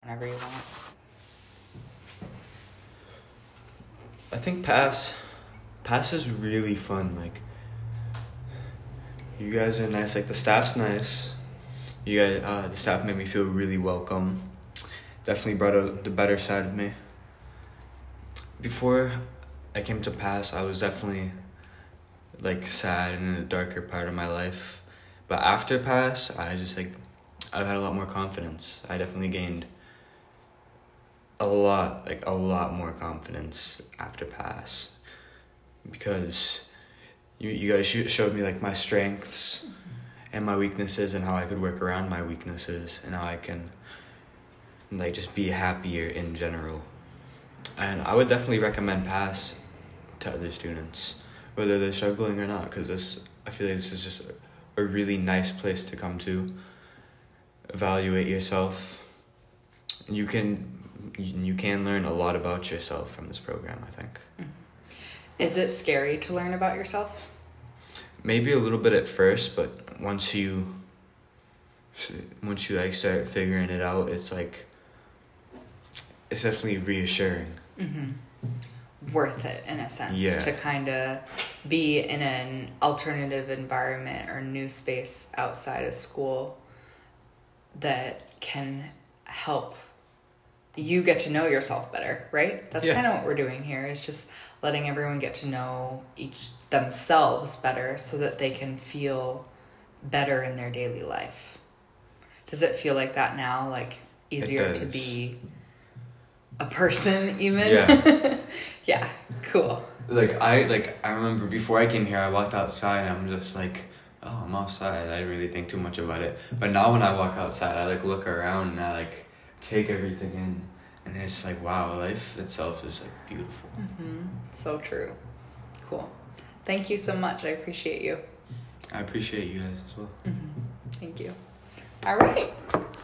whenever you want. I think pass is really fun. Like, you guys are nice. Like, the staff's nice. You guys, the staff made me feel really welcome. Definitely brought out the better side of me. Before I came to pass, I was definitely like sad and in a darker part of my life. But after pass, I've had a lot more confidence. I definitely gained a lot more confidence after pass, because you guys showed me like my strengths and my weaknesses, and how I could work around my weaknesses, and how I can like just be happier in general. And I would definitely recommend pass to other students, whether they're struggling or not, because I feel like this is just a really nice place to come to evaluate yourself. You can learn a lot about yourself from this program, I think. Is it scary to learn about yourself? Maybe a little bit at first, but once you like start figuring it out, it's definitely reassuring. Worth it in a sense, yeah, to kind of be in an alternative environment or new space outside of school that can help you get to know yourself better, right? That's kind of what we're doing here, is just letting everyone get to know themselves better so that they can feel better in their daily life. Does it feel like that now? Like easier to be a person even? Yeah. Yeah, cool. I remember before I came here, I walked outside and I'm just like, oh, I'm outside. I didn't really think too much about it. But now when I walk outside, I like look around and I like take everything in. And it's like, wow, life itself is like beautiful. So true. Cool. Thank you so much. I appreciate you. I appreciate you guys as well. Thank you. All right.